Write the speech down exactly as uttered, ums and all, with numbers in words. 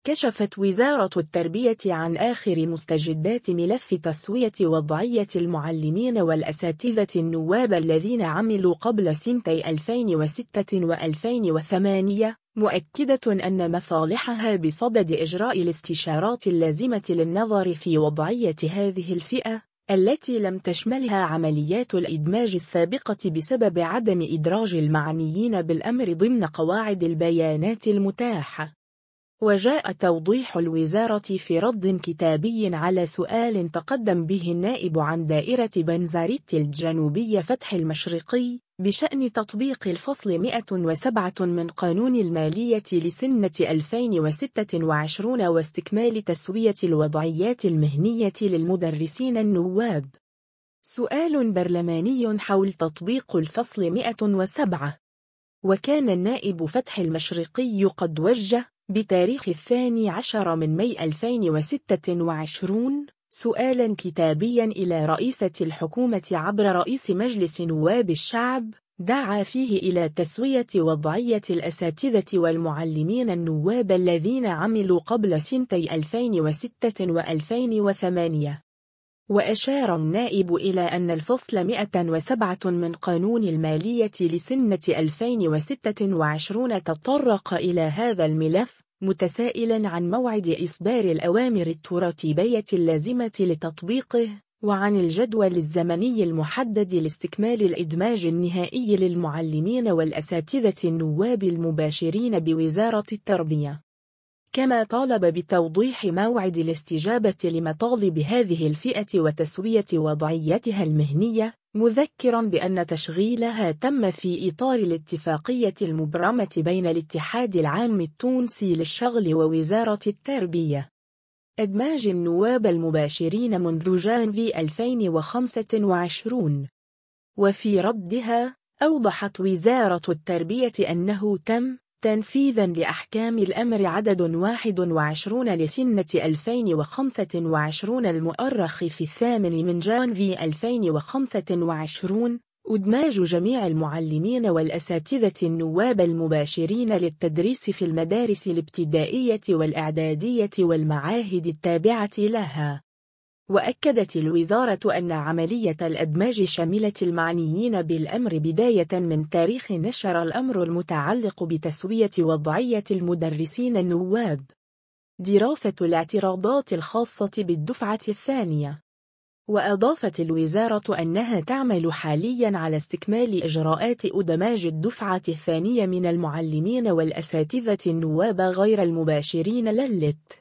كشفت وزارة التربية عن آخر مستجدات ملف تسوية وضعية المعلمين والأساتذة النواب الذين عملوا قبل سنتي ألفين وستة وألفين وثمانية، مؤكدة أن مصالحها بصدد إجراء الاستشارات اللازمة للنظر في وضعية هذه الفئة، التي لم تشملها عمليات الإدماج السابقة بسبب عدم إدراج المعنيين بالأمر ضمن قواعد البيانات المتاحة. وجاء توضيح الوزارة في رد كتابي على سؤال تقدم به النائب عن دائرة بنزرت الجنوبية فتح المشرقي بشأن تطبيق الفصل مئة وسبعة من قانون المالية لسنة ألفين وستة وعشرين واستكمال تسوية الوضعيات المهنية للمدرسين النواب. سؤال برلماني حول تطبيق الفصل مئة وسبعة. وكان النائب فتح المشرقي قد وجه بتاريخ الثاني عشر من ماي ألفين وستة وعشرين سؤالا كتابيا إلى رئيسة الحكومة عبر رئيس مجلس نواب الشعب، دعا فيه إلى تسوية وضعية الأساتذة والمعلمين النواب الذين عملوا قبل سنتي ألفين وستة وألفين وثمانية. وأشار النائب إلى أن الفصل مئة وسبعة من قانون المالية لسنة ألفين وستة وعشرين تطرق إلى هذا الملف، متسائلا عن موعد إصدار الأوامر التراتيبية اللازمة لتطبيقه، وعن الجدول الزمني المحدد لاستكمال الإدماج النهائي للمعلمين والأساتذة النواب المباشرين بوزارة التربية. كما طالب بتوضيح موعد الاستجابة لمطالب هذه الفئة وتسوية وضعيتها المهنية، مذكرا بأن تشغيلها تم في إطار الاتفاقية المبرمة بين الاتحاد العام التونسي للشغل ووزارة التربية. إدماج النواب المباشرين منذ جانفي ألفين وخمسة وعشرين. وفي ردها، أوضحت وزارة التربية أنه تم تنفيذا لأحكام الأمر عدد واحد وعشرين لسنة ألفين وخمسة وعشرين المؤرخ في الثامن من جانفي ألفين وخمسة وعشرين، إدماج جميع المعلمين والأساتذة النواب المباشرين للتدريس في المدارس الابتدائية والإعدادية والمعاهد التابعة لها. وأكدت الوزارة أن عملية الإدماج شملت المعنيين بالأمر بداية من تاريخ نشر الأمر المتعلق بتسوية وضعية المدرسين النواب. دراسة الاعتراضات الخاصة بالدفعة الثانية. وأضافت الوزارة أنها تعمل حاليا على استكمال إجراءات إدماج الدفعة الثانية من المعلمين والأساتذة النواب غير المباشرين للت